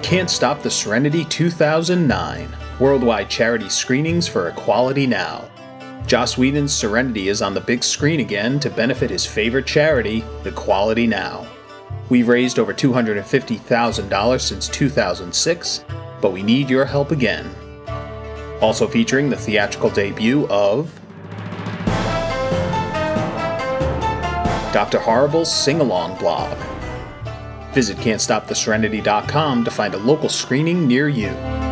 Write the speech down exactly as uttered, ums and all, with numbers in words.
Can't Stop the Serenity two thousand nine, worldwide charity screenings for Equality Now. Joss Whedon's Serenity is on the big screen again to benefit his favorite charity, Equality Now. We've raised over two hundred fifty thousand dollars since two thousand six, but we need your help again. Also featuring the theatrical debut of Doctor Horrible's Sing-Along blog. Visit can't stop the serenity dot com to find a local screening near you.